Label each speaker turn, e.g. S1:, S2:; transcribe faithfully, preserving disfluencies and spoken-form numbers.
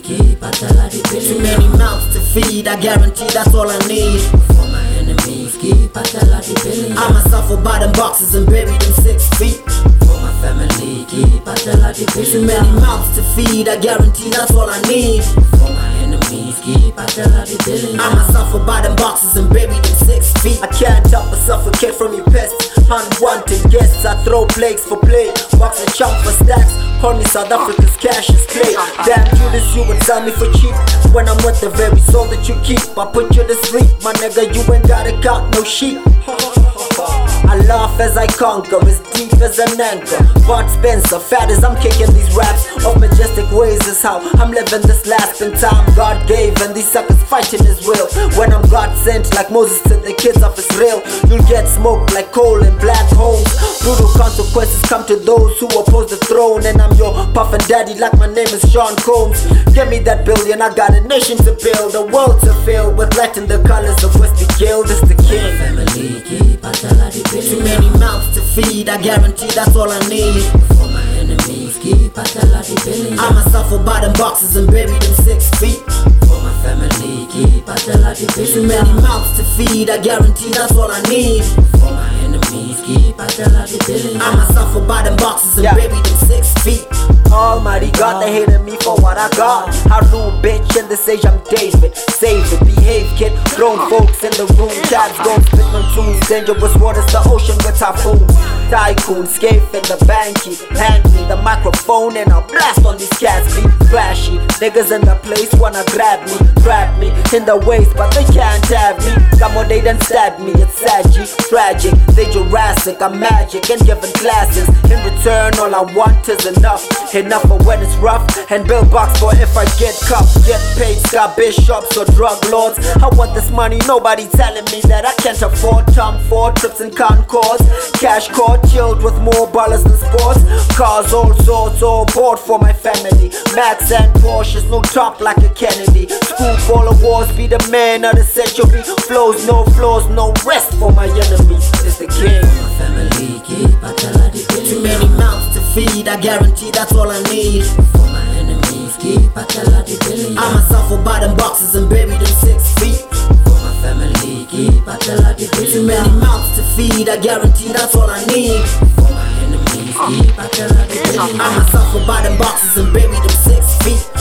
S1: keep I tell her the billion. Too many mouths to feed, I guarantee that's all I need. For my enemies, keep I tell her the billion. I myself will buy them boxes and bury them six feet. For my family, keep I tell her the billion. Too many mouths to feed, I guarantee that's all I need. For my enemies, keep I tell her the billion. I myself will buy them boxes and bury them six feet. I can't help but suffocate from your pests. Unwanted guests, I throw plagues for play. Box and chump for stacks. Call me South Africa's cash is clay. Damn Judas, you would sell me for cheap. When I'm with the very soul that you keep, I put you to sleep. My nigga, you ain't gotta count no sheep. I laugh as I conquer, as deep as an anchor. Bart Spencer, fat as I'm kicking these raps. Of majestic ways is how I'm living this last in time God gave, and these suckers fighting his will. When I'm God sent like Moses to the kids of Israel, you'll get smoked like coal in black holes. Brutal consequences come to those who oppose the throne. And I'm your puffin' daddy like my name is Sean Combs. Give me that billion, I got a nation to build, a world to fill with light in the colors of Westy Gill. This the king. Family, keep I tell her the billion. Too many mouths to feed, I guarantee that's all I need. For my enemies, keep I tell her the billion. I myself will buy them boxes and bury them six feet. For my family, keep I tell her the billion. Too many mouths to feed, I guarantee that's all I need. For my enemies, keep I tell her the billion. I myself will buy them boxes and yeah. bury them six feet. Almighty God, they hated me for what I got. I rule, bitch, in this age I'm David. Save it, behave, kid. Grown folks in the room, cabs gon' spit monsoons. Dangerous waters, the ocean with typhoons. Tycoon, scape in the banky. Hand me the microphone and I'll blast on these cats. Be flashy, niggas in the place wanna grab me, trap me in the waist, but they can't have me. Come on, they done stab me, it's sad, G, tragic. They Jurassic, I'm magic and giving classes. In return, all I want is enough. Enough for when it's rough, and build box for if I get cuffed. Get paid, Scott bishops or drug lords. I want this money, nobody telling me that I can't afford. Tom Ford trips and Concords. Cash court, chilled with more ballers than sports. Cars, all sorts, all bought for my family. Max and Porsches, no talk like a Kennedy. School full of wars, be the man of the century. Flows, no flaws, no rest for my enemies. It's the king. My family, keep I tell her the billion. Too many mouths to feed, I guarantee that's all I need. For my enemies, keep I tell her the billion. I myself will buy them boxes and bury them six feet. For my family, keep I tell her the billion. Too many mouths to feed, I guarantee that's all I need. For my enemies, keep I tell her the billion. I myself will buy them boxes and bury them six feet.